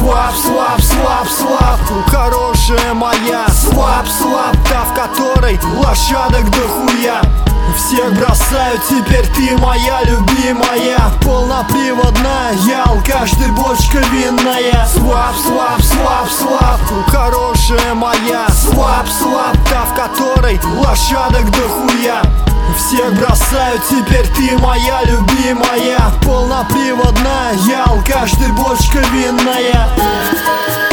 Свап, свап, свап, свап, хорошая моя. Свап, свап, та, в которой лошадок дохуя. Всех бросаю, теперь ты моя любимая. Полноприводная, я алкаш, ты бочка винная. Свап, свап, свап, свап, хорошая моя. Свап, свап, та, в которой лошадок дохуя. Всех бросаю, теперь ты моя любимая. Полноприводная, я алкаш, ты бочка винная.